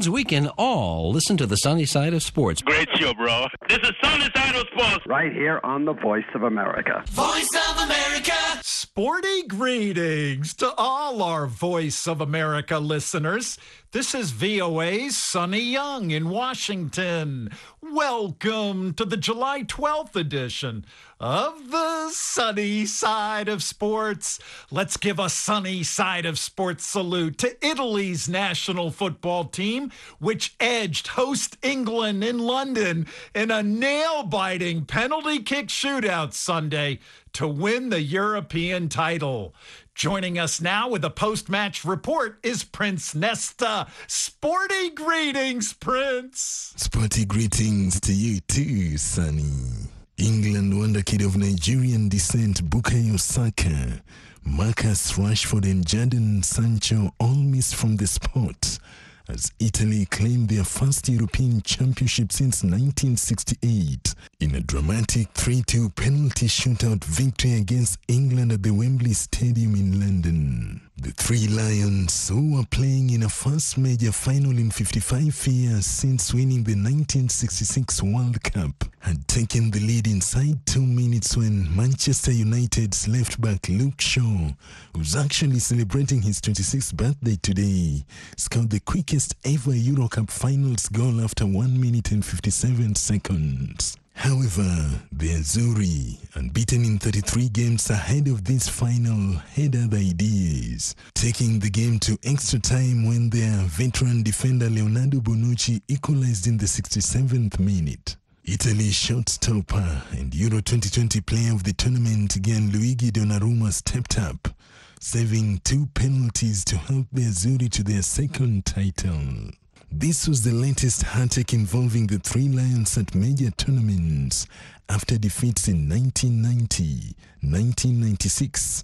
means we can all listen to the sunny side of sports. Great show, bro. This is Sunny Side of Sports. Right here on the Voice of America. Voice of America. Sporty greetings to all our Voice of America listeners. This is VOA's Sonny Young in Washington. Welcome to the July 12th edition of the Sunny Side of Sports. Let's give a Sunny Side of Sports salute to Italy's national football team, which edged host England in London in a nail-biting penalty kick shootout Sunday to win the European title. Joining us now with a post-match report is Prince Nesta. Sporty greetings, Prince. Sporty greetings to you too, Sonny. England wonder kid of Nigerian descent Bukayo Saka, Marcus Rashford and Jadon Sancho all missed from the spot as Italy claimed their first European championship since 1968 in a dramatic 3-2 penalty shootout victory against England at the Wembley Stadium in London. The Three Lions, who were playing in a first major final in 55 years since winning the 1966 World Cup, had taken the lead inside 2 minutes when Manchester United's left-back Luke Shaw, who's actually celebrating his 26th birthday today, scored the quickest ever Euro Cup finals goal after 1 minute and 57 seconds. However, the Azzurri, unbeaten in 33 games ahead of this final, had other ideas, taking the game to extra time when their veteran defender Leonardo Bonucci equalized in the 67th minute. Italy's shot-stopper and Euro 2020 player of the tournament Gianluigi Donnarumma stepped up, saving 2 penalties to help the Azzurri to their second title. This was the latest heartache involving the Three Lions at major tournaments after defeats in 1990, 1996,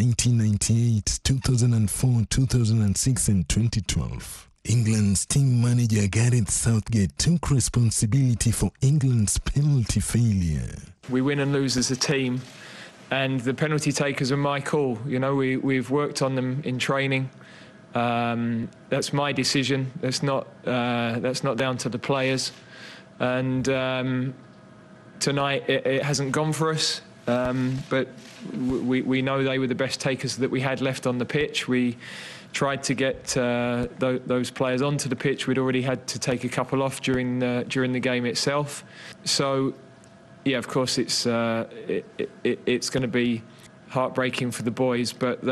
1998, 2004, 2006 and 2012. England's team manager Gareth Southgate took responsibility for England's penalty failure. We win and lose as a team, and the penalty takers are my call. You know, we've worked on them in training. That's my decision. That's not down to the players. And tonight it hasn't gone for us. But we know they were the best takers that we had left on the pitch. We tried to get those players onto the pitch. We'd already had to take a couple off during the game itself. So, yeah, of course it's going to be heartbreaking for the boys, but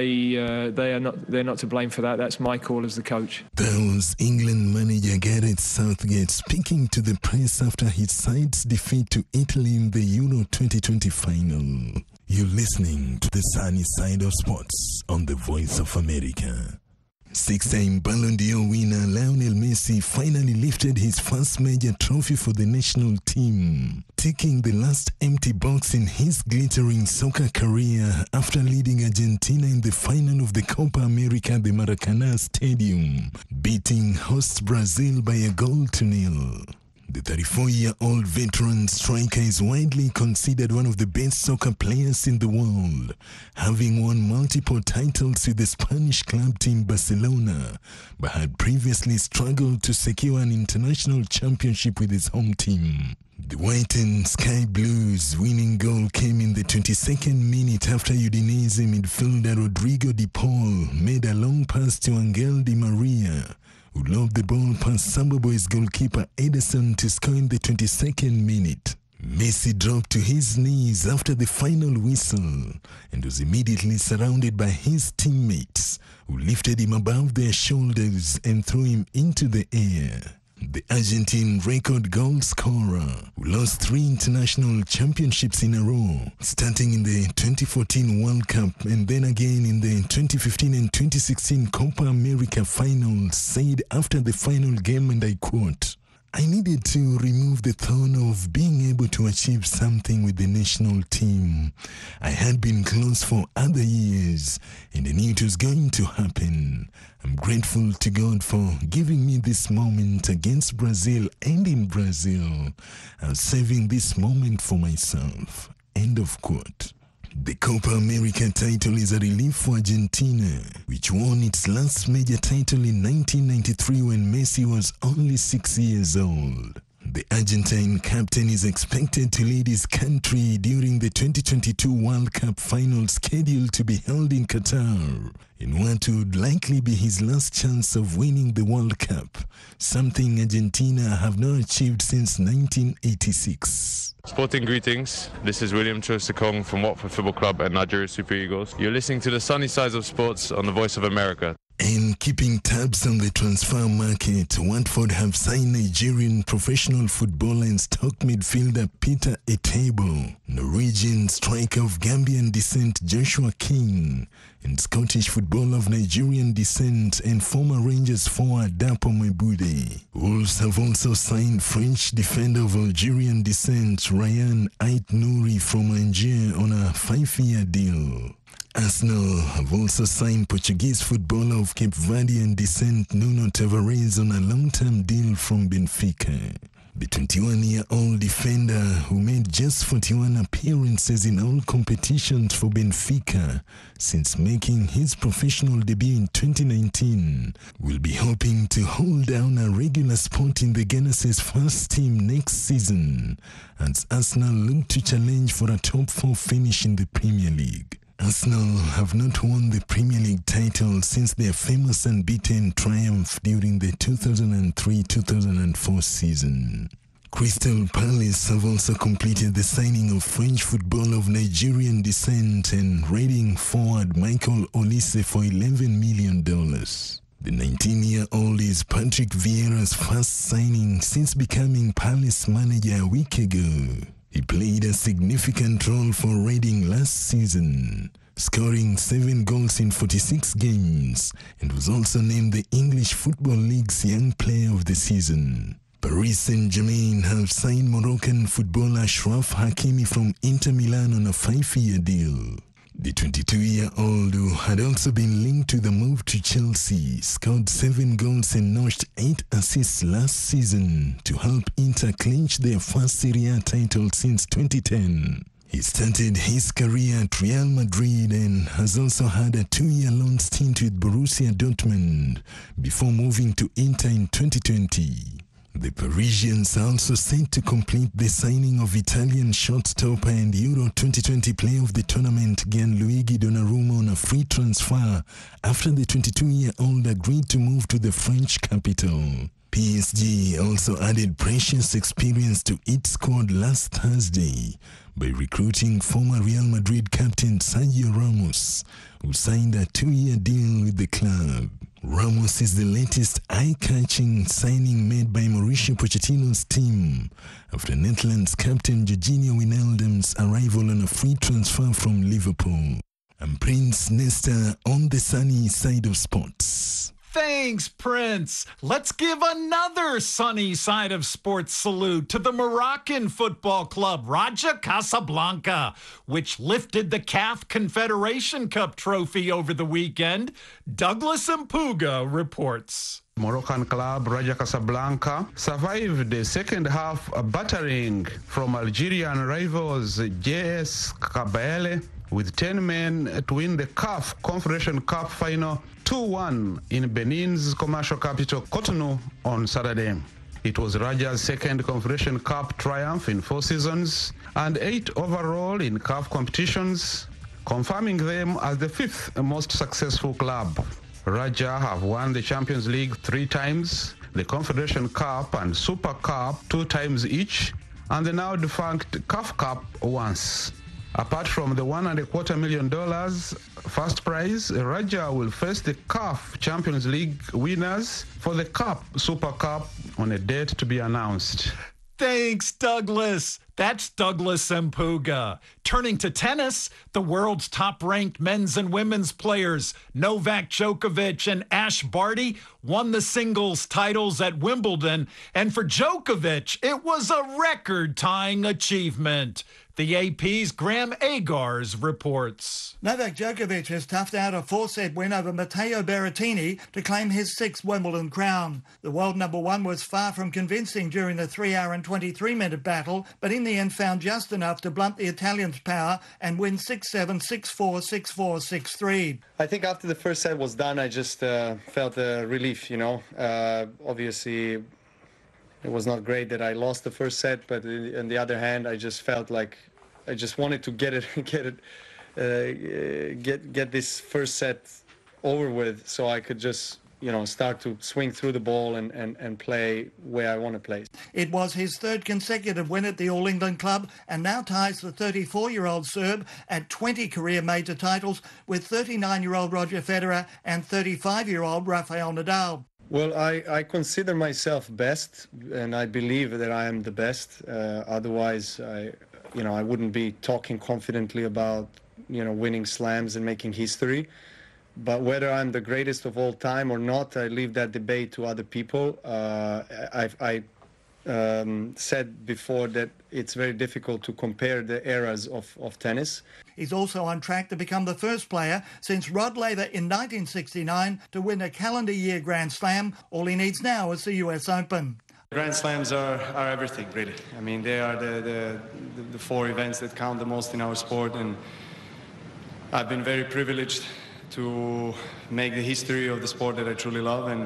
they're not to blame for that. That's my call as the coach. That was England manager Gareth Southgate speaking to the press after his side's defeat to Italy in the Euro 2020 final. You're listening to the Sunny Side of Sports on the Voice of America. 6-time Ballon d'Or winner Lionel Messi finally lifted his first major trophy for the national team, ticking the last empty box in his glittering soccer career after leading Argentina in the final of the Copa America at the Maracanã Stadium, beating host Brazil by 1-0. The 34-year-old veteran striker is widely considered one of the best soccer players in the world, having won multiple titles with the Spanish club team Barcelona, but had previously struggled to secure an international championship with his home team. The White and Sky Blues' winning goal came in the 22nd minute after Udinese midfielder Rodrigo De Paul made a long pass to Angel Di Maria, who lobbed the ball past Samba Boys goalkeeper Ederson to score in the 22nd minute. Messi dropped to his knees after the final whistle and was immediately surrounded by his teammates, who lifted him above their shoulders and threw him into the air. The Argentine record goal scorer, who lost 3 international championships in a row, starting in the 2014 World Cup and then again in the 2015 and 2016 Copa America finals, said after the final game, and I quote, "I needed to remove the thorn of being able to achieve something with the national team. I had been close for other years, and I knew it was going to happen. I'm grateful to God for giving me this moment against Brazil and in Brazil. I'm saving this moment for myself." End of quote. The Copa America title is a relief for Argentina, which won its last major title in 1993 when Messi was only 6 years old. The Argentine captain is expected to lead his country during the 2022 World Cup final scheduled to be held in Qatar, in what would likely be his last chance of winning the World Cup, something Argentina have not achieved since 1986. Sporting greetings, this is William Chosakong from Watford Football Club and Nigeria Super Eagles. You're listening to the Sunny Sides of Sports on the Voice of America. And keeping tabs on the transfer market, Watford have signed Nigerian professional footballer and stock midfielder Peter Etebo, Norwegian striker of Gambian descent Joshua King, and Scottish footballer of Nigerian descent and former Rangers forward Dapo Mebude. Wolves have also signed French defender of Algerian descent Ryan Ait Nouri from Angers on a 5-year deal. Arsenal have also signed Portuguese footballer of Cape Verdean descent Nuno Tavares on a long-term deal from Benfica. The 21-year-old defender, who made just 41 appearances in all competitions for Benfica since making his professional debut in 2019, will be hoping to hold down a regular spot in the Gunners' first team next season, as Arsenal look to challenge for a top 4 finish in the Premier League. Arsenal have not won the Premier League title since their famous unbeaten triumph during the 2003-2004 season. Crystal Palace have also completed the signing of French footballer of Nigerian descent and Reading forward Michael Olise for $11 million. The 19-year-old is Patrick Vieira's first signing since becoming Palace manager a week ago. He played a significant role for Reading last season, scoring 7 goals in 46 games, and was also named the English Football League's Young Player of the Season. Paris Saint-Germain have signed Moroccan footballer Achraf Hakimi from Inter Milan on a 5-year deal. The 22-year-old, who had also been linked to the move to Chelsea, scored 7 goals and notched 8 assists last season to help Inter clinch their first Serie A title since 2010. He started his career at Real Madrid and has also had a 2-year loan stint with Borussia Dortmund before moving to Inter in 2020. The Parisians are also set to complete the signing of Italian shortstopper and Euro 2020 Player of the Tournament Gianluigi Donnarumma on a free transfer after the 22-year-old agreed to move to the French capital. PSG also added precious experience to its squad last Thursday by recruiting former Real Madrid captain Sergio Ramos, who signed a 2-year deal with the club. Ramos is the latest eye-catching signing made by Mauricio Pochettino's team after Netherlands captain Jorginho Wijnaldum's arrival on a free transfer from Liverpool. I'm Prince Nesta on the sunny side of sports. Thanks, Prince. Let's give another sunny side of sports salute to the Moroccan football club Raja Casablanca, which lifted the CAF Confederation Cup trophy over the weekend. Douglas Mpuga reports. Moroccan club Raja Casablanca survived the second half battering from Algerian rivals JS Kabylie with 10 men to win the CAF Confederation Cup final 2-1 in Benin's commercial capital Cotonou on Saturday. It was Raja's second Confederation Cup triumph in 4 seasons and 8 overall in CAF competitions, confirming them as the 5th most successful club. Raja have won the Champions League 3 times, the Confederation Cup and Super Cup 2 times each, and the now defunct CAF Cup once. Apart from the $1.25 million first prize, Raja will face the CAF Champions League winners for the Cup, Super Cup, on a date to be announced. Thanks, Douglas. That's Douglas Mpuga. Turning to tennis, the world's top-ranked men's and women's players, Novak Djokovic and Ash Barty, won the singles titles at Wimbledon. And for Djokovic, it was a record-tying achievement. The AP's Graham Agars reports. Novak Djokovic has toughed out a 4-set win over Matteo Berrettini to claim his 6th Wimbledon crown. The world number one was far from convincing during the 3-hour and 23-minute battle, but in the end found just enough to blunt the Italian's power and win 6-7, 6-4, 6-4, 6-3. I think after the first set was done, I just felt a relief, Obviously, it was not great that I lost the first set, but on the other hand, I just felt like I just wanted to get this first set over with, so I could just start to swing through the ball and play where I want to play. It was his 3rd consecutive win at the All England Club and now ties the 34-year-old Serb at 20 career major titles with 39-year-old Roger Federer and 35-year-old Rafael Nadal. Well, I consider myself best, and I believe that I am the best. Otherwise, I wouldn't be talking confidently about, winning slams and making history. But whether I'm the greatest of all time or not, I leave that debate to other people. I said before that it's very difficult to compare the eras of tennis. He's also on track to become the first player since Rod Laver in 1969 to win a calendar year Grand Slam. All he needs now is the US Open. Grand Slams are everything, really. I mean, they are the 4 events that count the most in our sport, and I've been very privileged to make the history of the sport that I truly love, and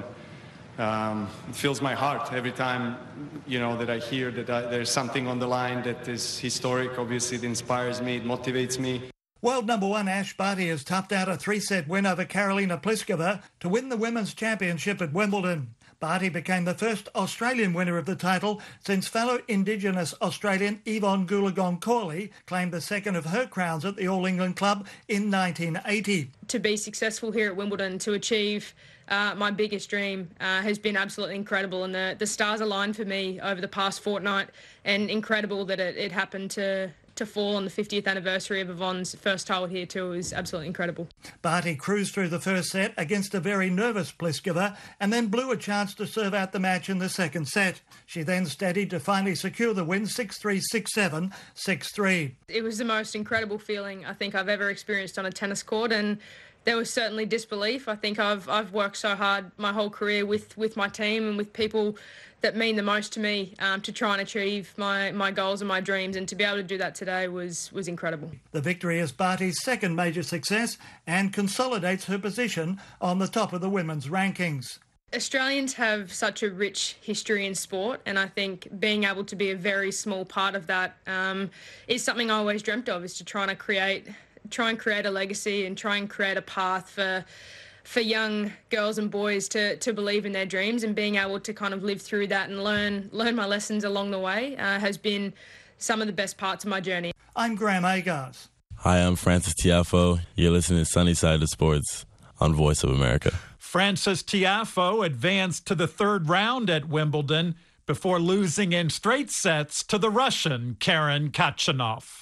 it fills my heart every time, that I hear that there's something on the line that is historic. Obviously, it inspires me, it motivates me. World number one Ash Barty has toughed out a 3-set win over Karolina Pliskova to win the Women's Championship at Wimbledon. Barty became the first Australian winner of the title since fellow Indigenous Australian Yvonne Goolagong-Cawley claimed the second of her crowns at the All England Club in 1980. To be successful here at Wimbledon, to achieve my biggest dream has been absolutely incredible, and the stars aligned for me over the past fortnight, and incredible that it happened to fall on the 50th anniversary of Yvonne's first title here too. Is absolutely incredible. Barty cruised through the first set against a very nervous Pliskova and then blew a chance to serve out the match in the second set. She then steadied to finally secure the win 6-3, 6-7, 6-3. It was the most incredible feeling I think I've ever experienced on a tennis court, and there was certainly disbelief. I think I've worked so hard my whole career with my team and with people that mean the most to me to try and achieve my goals and my dreams, and to be able to do that today was incredible. The victory is Barty's second major success and consolidates her position on the top of the women's rankings. Australians have such a rich history in sport, and I think being able to be a very small part of that is something I always dreamt of, is to try and create a legacy and try and create a path for young girls and boys to believe in their dreams, and being able to kind of live through that and learn my lessons along the way has been some of the best parts of my journey. I'm Graham Agars. Hi, I'm Francis Tiafoe. You're listening to Sunny Side of Sports on Voice of America. Francis Tiafoe advanced to the 3rd round at Wimbledon before losing in straight sets to the Russian Karen Khachanov.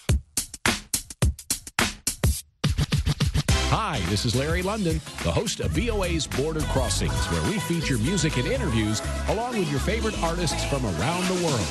Hi, this is Larry London, the host of VOA's Border Crossings, where we feature music and interviews along with your favorite artists from around the world.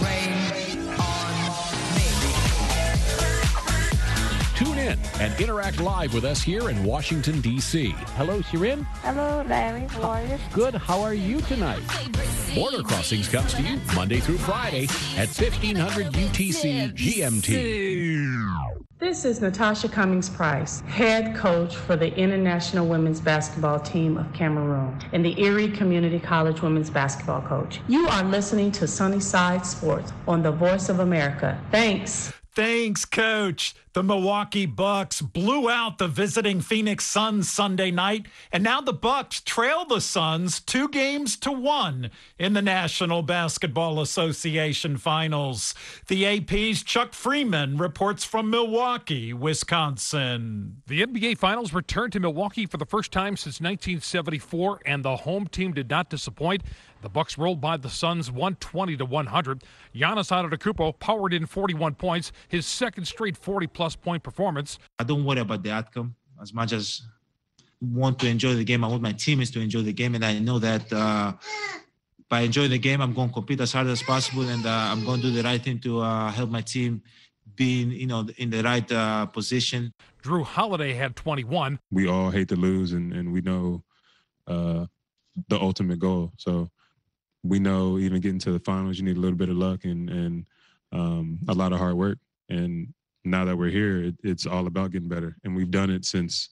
Tune in and interact live with us here in Washington, D.C. Hello, Shirin. Hello, Larry. How are you? Good. How are you tonight? Border Crossings comes to you Monday through Friday at 1500 UTC GMT. This is Natasha Cummings-Price, head coach for the International Women's Basketball Team of Cameroon and the Erie Community College Women's Basketball Coach. You are listening to Sunny Side Sports on the Voice of America. Thanks. Thanks, Coach. The Milwaukee Bucks blew out the visiting Phoenix Suns Sunday night, and now the Bucks trail the Suns 2-1 in the National Basketball Association Finals. The AP's Chuck Freeman reports from Milwaukee, Wisconsin. The NBA Finals returned to Milwaukee for the first time since 1974, and the home team did not disappoint. The Bucks rolled by the Suns 120-100. Giannis Antetokounmpo powered in 41 points, his second straight 40-plus point performance. I don't worry about the outcome as much as want to enjoy the game. I want my teammates to enjoy the game, and I know that by enjoying the game, I'm going to compete as hard as possible, and I'm going to do the right thing to help my team being, in the right position. Drew Holiday had 21. We all hate to lose, and we know the ultimate goal. So we know even getting to the finals, you need a little bit of luck and a lot of hard work. And now that we're here, it's all about getting better. And we've done it since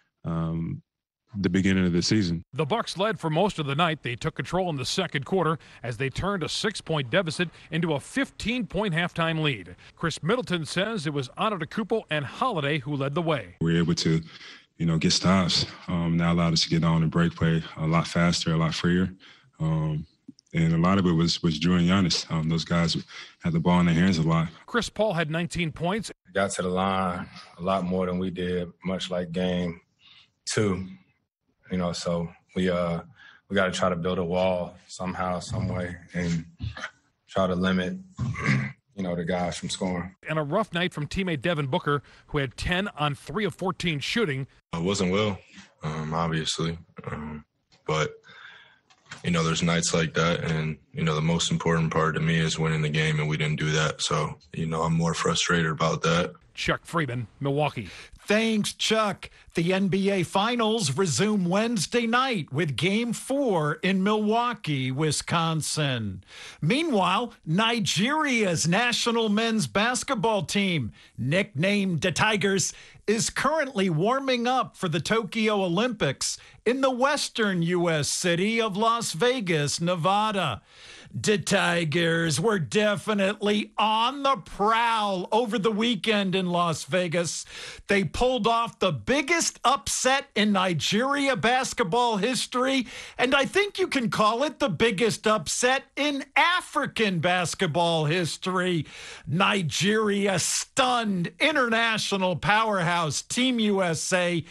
the beginning of the season. The Bucks led for most of the night. They took control in the second quarter as they turned a 6-point deficit into a 15-point halftime lead. Chris Middleton says it was Antetokounmpo and Holiday who led the way. We were able to, get stops. Now allowed us to get on and break play a lot faster, a lot freer. And a lot of it was Drew and Giannis. Those guys had the ball in their hands a lot. Chris Paul had 19 points. Got to the line a lot more than we did, much like game 2. So we got to try to build a wall somehow, some way, and try to limit, the guys from scoring. And a rough night from teammate Devin Booker, who had 10 on 3 of 14 shooting. It wasn't well, obviously, but there's nights like that, and the most important part to me is winning the game, and we didn't do that. So I'm more frustrated about that. Chuck Freeman, Milwaukee. Thanks, Chuck. The NBA Finals resume Wednesday night with Game 4 in Milwaukee, Wisconsin. Meanwhile, Nigeria's national men's basketball team, nicknamed the Tigers, is currently warming up for the Tokyo Olympics in the western U.S. city of Las Vegas, Nevada. The Tigers were definitely on the prowl over the weekend in Las Vegas. They pulled off the biggest upset in Nigeria basketball history, and I think you can call it the biggest upset in African basketball history. Nigeria stunned international powerhouse Team USA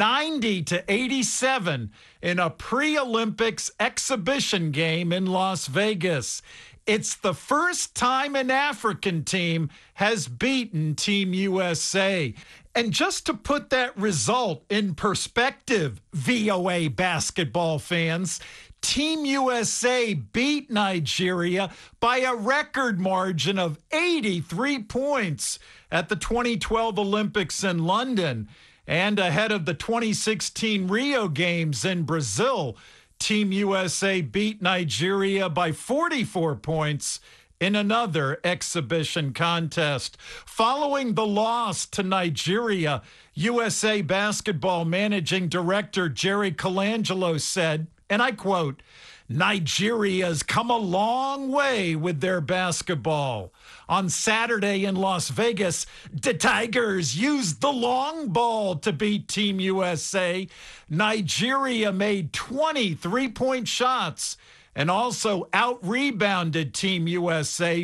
90-87 in a pre-Olympics exhibition game in Las Vegas. It's the first time an African team has beaten Team USA. And just to put that result in perspective, VOA basketball fans, Team USA beat Nigeria by a record margin of 83 points at the 2012 Olympics in London. And ahead of the 2016 Rio Games in Brazil, Team USA beat Nigeria by 44 points in another exhibition contest. Following the loss to Nigeria, USA Basketball Managing Director Jerry Colangelo said, and I quote, "Nigeria's come a long way with their basketball. On Saturday in Las Vegas, the Tigers used the long ball to beat Team USA. Nigeria made 20 three-point shots and also out-rebounded Team USA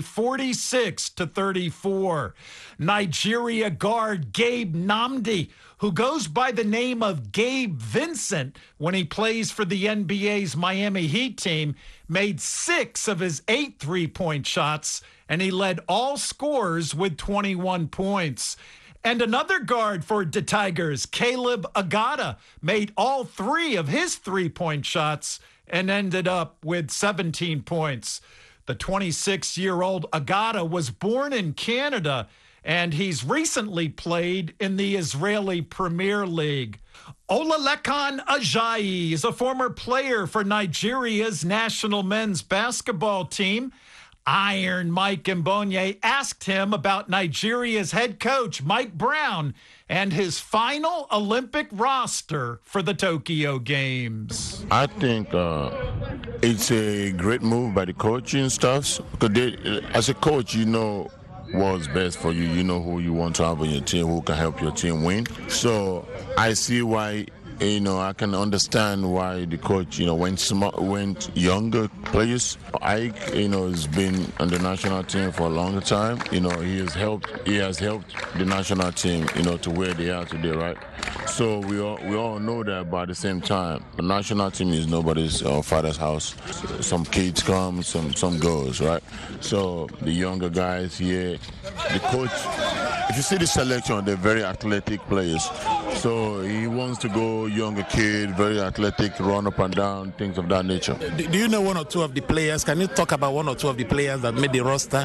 46-34. Nigeria guard Gabe Nnamdi, who goes by the name of Gabe Vincent when he plays for the NBA's Miami Heat team, made 6 of his 8 three-point shots, and he led all scorers with 21 points. And another guard for the Tigers, Caleb Agada, made all 3 of his three-point shots and ended up with 17 points. The 26-year-old Agada was born in Canada, and he's recently played in the Israeli Premier League. Olalekan Ajayi is a former player for Nigeria's national men's basketball team. Iron Mike Mbonye asked him about Nigeria's head coach, Mike Brown, and his final Olympic roster for the Tokyo Games. I think it's a great move by the coaching staffs, because as a coach, you know what's best for you. You know who you want to have on your team, who can help your team win. So I see why, I can understand why the coach, went younger players. Ike, has been on the national team for a longer time. He has helped the national team, to where they are today, right? So we all know that, but at the same time, the national team is nobody's father's house. Some kids come, some goes, right? So the younger guys here, the coach, if you see the selection, they're very athletic players. So he wants to go younger kid, very athletic, run up and down, things of that nature. Do you know one or two of the players? Can you talk about one or two of the players that made the roster?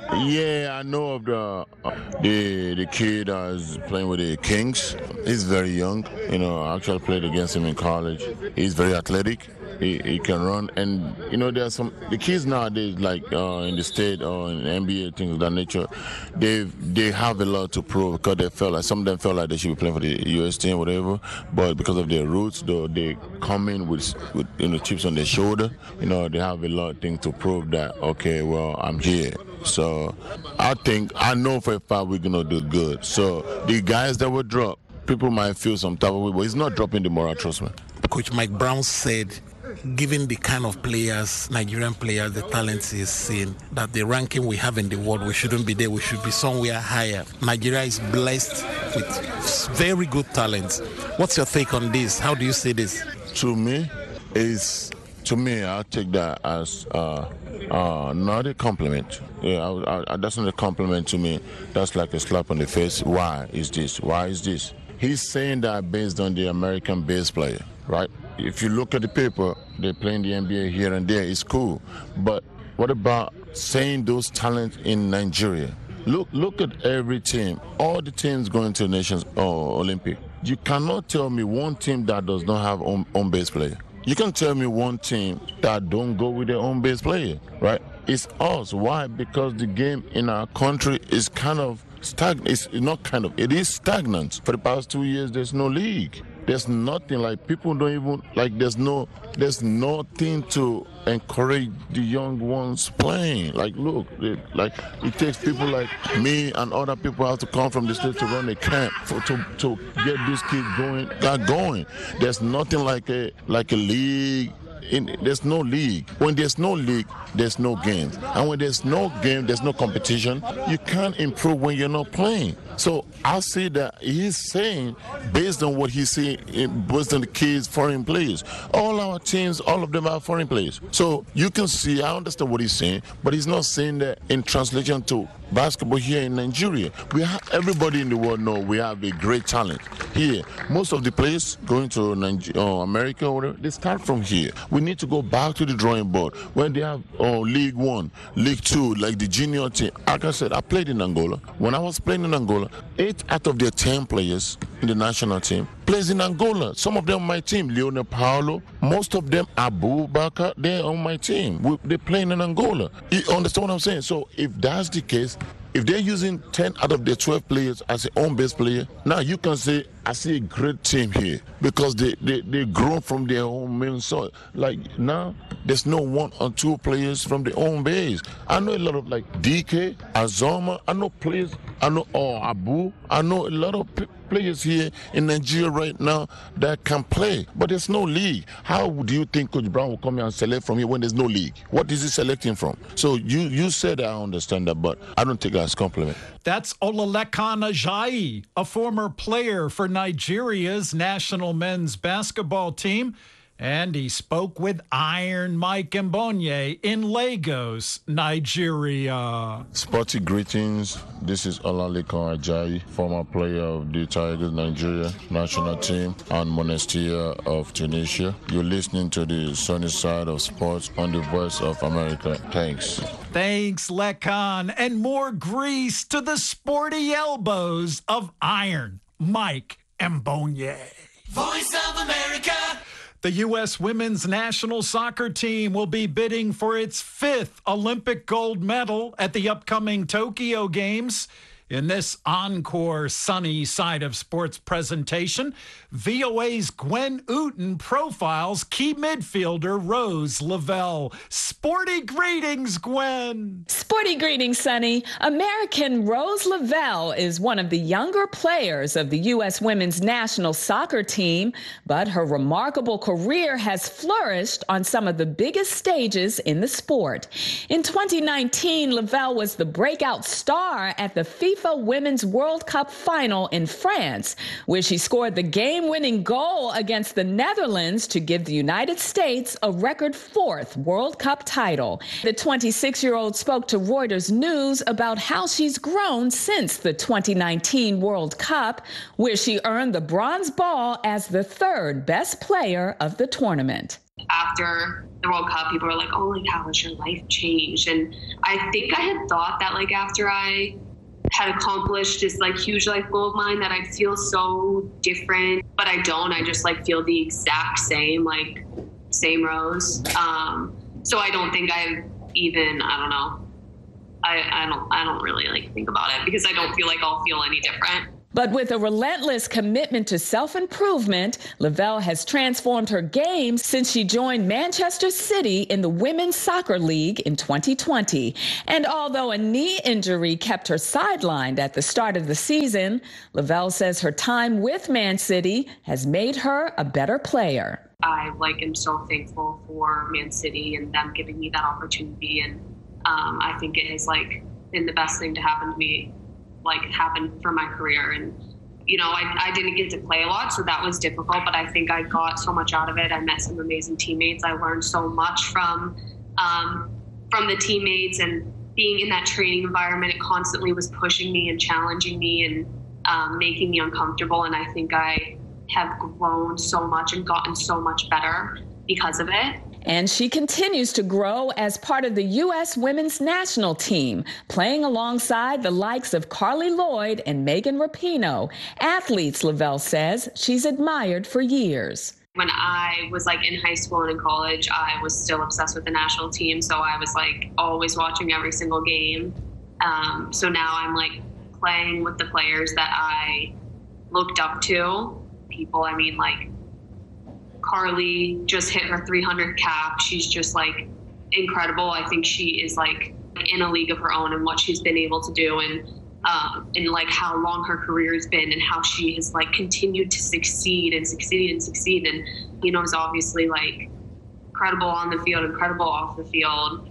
Yeah, I know of the kid is playing with the Kings. He's very young. You know, I actually played against him in college. He's very athletic. He can run, and you know there's the kids nowadays, like in the state or in the NBA, things of that nature. They have a lot to prove because they felt like some of them felt like they should be playing for the U.S. team, whatever. But because of their roots, though, they come in with chips on their shoulder. You know, they have a lot of things to prove that okay, well, I'm here. So I know for a fact we're gonna do good. So the guys that were dropped, people might feel some type of way, but it's not dropping the moral, trust me. Coach Mike Brown said, given the kind of players, Nigerian players, the talents he's seen, that the ranking we have in the world, we shouldn't be there, we should be somewhere higher. Nigeria is blessed with very good talents. What's your take on this? How do you see this? To me, I'll take that as not a compliment. Yeah, that's not a compliment to me. That's like a slap on the face. Why is this? Why is this? He's saying that based on the American base player, right? If you look at the paper, they play in the NBA here and there. It's cool. But what about saying those talents in Nigeria? Look at every team. All the teams going to the Nations Olympic. You cannot tell me one team that does not have own base player. You can tell me one team that don't go with their own base player, right? It's us. Why? Because the game in our country is kind of stagnant. It's not kind of. It is stagnant. For the past 2 years, there's no league. There's nothing, like people don't even, like there's nothing to encourage the young ones playing. Like look, it takes people like me and other people have to come from the state to run a camp to get these kids going. There's nothing like a league. There's no league. When there's no league, there's no game. And when there's no game, there's no competition. You can't improve when you're not playing. So I see that he's saying, based on what he's saying, based on the kids, foreign players. All our teams, all of them are foreign players. So you can see, I understand what he's saying, but he's not saying that in translation to basketball here in Nigeria. Everybody in the world knows we have a great talent here. Most of the players going to America or whatever, they start from here. We need to go back to the drawing board. When they have League One, League Two, like the junior team. Like I said, I played in Angola. When I was playing in Angola, 8 out of their 10 players in the national team plays in Angola. Some of them on my team, Leonel Paulo. Most of them, Abu Bakar, they're on my team. They're playing in Angola. You understand what I'm saying? So if that's the case, if they're using 10 out of their 12 players as their own base player, now you can say, I see a great team here because they grow from their own main soil. Like now, there's no 1 or 2 players from their own base. I know a lot of like DK, Azoma, I know players, I know Abu, I know a lot of players here in Nigeria right now that can play, but there's no league. How do you think Coach Brown will come here and select from here when there's no league? What is he selecting from? So you said I understand that, but I don't take that as a compliment. That's Olalekan Ajayi, a former player for Nigeria's national men's basketball team. And he spoke with Iron Mike Mbonye in Lagos, Nigeria. Sporty greetings. This is Olalekan Ajayi, former player of the Tigers Nigeria national team and Monastir of Tunisia. You're listening to the sunny side of sports on the Voice of America. Thanks. Thanks, Lekan. And more grease to the sporty elbows of Iron Mike Mbonye. Voice of America. The U.S. women's national soccer team will be bidding for its 5th Olympic gold medal at the upcoming Tokyo Games. In this encore sunny side of sports presentation, VOA's Gwen Ooten profiles key midfielder Rose Lavelle. Sporty greetings, Gwen. Sporty greetings, Sonny. American Rose Lavelle is one of the younger players of the U.S. women's national soccer team, but her remarkable career has flourished on some of the biggest stages in the sport. In 2019, Lavelle was the breakout star at the FIFA Women's World Cup final in France, where she scored the game-winning goal against the Netherlands to give the United States a record 4th World Cup title. The 26-year-old spoke to Reuters News about how she's grown since the 2019 World Cup, where she earned the bronze ball as the 3rd best player of the tournament. after the World Cup, people were like, oh, like, how has your life changed? And I think I had thought that, like, after I had accomplished this, like, huge life goal of mine, that I'd feel so different, but I don't. I just, like, feel the exact same, like, same Rose. So I don't think I've even, I don't know. I don't really, like, think about it because I don't feel like I'll feel any different. But with a relentless commitment to self-improvement, Lavelle has transformed her game since she joined Manchester City in the Women's Soccer League in 2020. And although a knee injury kept her sidelined at the start of the season, Lavelle says her time with Man City has made her a better player. I, like, am so thankful for Man City and them giving me that opportunity. And I think it has, like, been the best thing to happen to me, like, happened for my career. And, you know, I didn't get to play a lot, so that was difficult, but I think I got so much out of it. I met some amazing teammates. I learned so much from the teammates, and being in that training environment, it constantly was pushing me and challenging me and making me uncomfortable. And I think I have grown so much and gotten so much better because of it. And she continues to grow as part of the U.S. women's national team, playing alongside the likes of Carly Lloyd and Megan Rapinoe, athletes Lavelle says she's admired for years. When I was, like, in high school and in college, I was still obsessed with the national team, so I was, like, always watching every single game. So now I'm, like, playing with the players that I looked up to. People, I mean, like, Carly just hit her 300 cap. She's just, like, incredible. I think she is, like, in a league of her own, and what she's been able to do, and like, how long her career has been, and how she has, like, continued to succeed and succeed and succeed. And, you know, is obviously, like, incredible on the field, incredible off the field.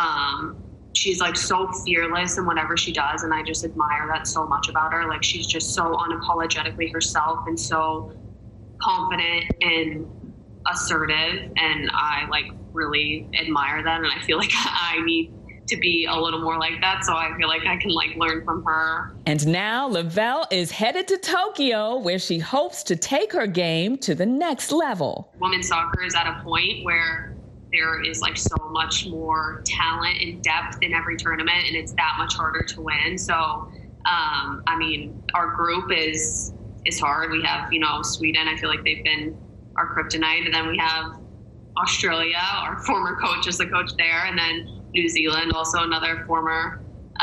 She's, like, so fearless in whatever she does, and I just admire that so much about her. Like, she's just so unapologetically herself and so confident and assertive, and I, like, really admire that, and I feel like I need to be a little more like that, so I feel like I can, like, learn from her. And now Lavelle is headed to Tokyo, where she hopes to take her game to the next level. Women's soccer is at a point where there is, like, so much more talent and depth in every tournament, and it's that much harder to win. So I mean, our group is hard. We have, you know, Sweden. I feel like they've been our kryptonite. And then we have Australia. Our former coach is the coach there. And then New Zealand, also another former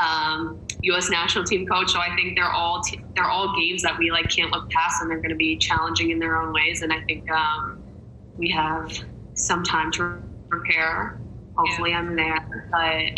U.S. national team coach. So I think they're all games that we, like, can't look past, and they're going to be challenging in their own ways. And I think we have some time to prepare. Hopefully I'm there. But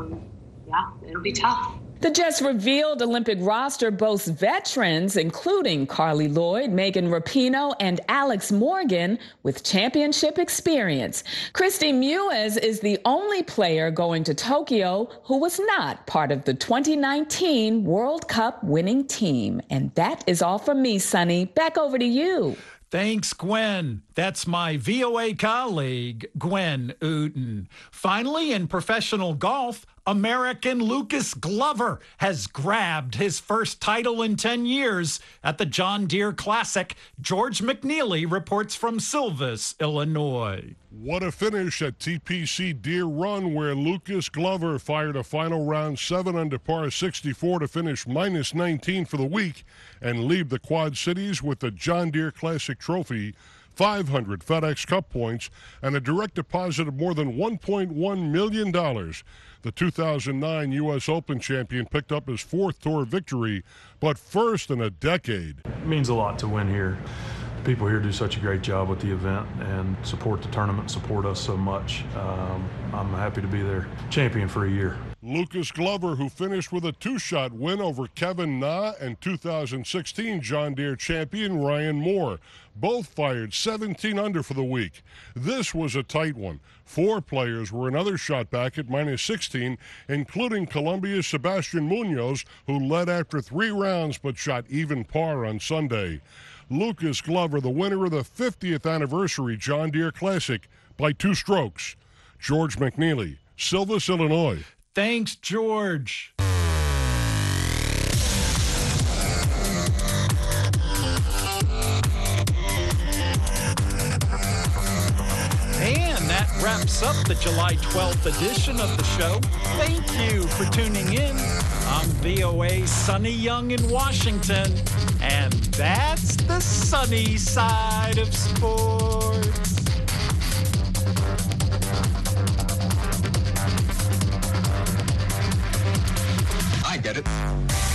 yeah, it'll be tough. The just-revealed Olympic roster boasts veterans, including Carly Lloyd, Megan Rapinoe, and Alex Morgan, with championship experience. Christy Mewes is the only player going to Tokyo who was not part of the 2019 World Cup winning team. And that is all from me, Sonny. Back over to you. Thanks, Gwen. That's my VOA colleague, Gwen Uten. Finally, in professional golf, American Lucas Glover has grabbed his first title in 10 years at the John Deere Classic. George McNeely reports from Silvis, Illinois. What a finish at TPC Deere Run, where Lucas Glover fired a final round 7 under par 64 to finish minus 19 for the week and leave the Quad Cities with the John Deere Classic trophy, 500 FedEx Cup points, and a direct deposit of more than $1.1 million. The 2009 U.S. Open champion picked up his 4th tour victory, but first in a decade. It means a lot to win here. People here do such a great job with the event and support the tournament, support us so much. I'm happy to be their champion for a year. Lucas Glover, who finished with a 2-shot win over Kevin Na and 2016 John Deere champion Ryan Moore. Both fired 17 under for the week. This was a tight one. 4 players were another shot back at minus 16, including Colombia's Sebastian Munoz, who led after 3 rounds but shot even par on Sunday. Lucas Glover, the winner of the 50th anniversary John Deere Classic, by 2 strokes. George McNeely, Silvis, Illinois. Thanks, George. wraps up the July 12th edition of the show. Thank you for tuning in. I'm VOA's Sonny Young in Washington, and that's the sunny side of sports. I get it.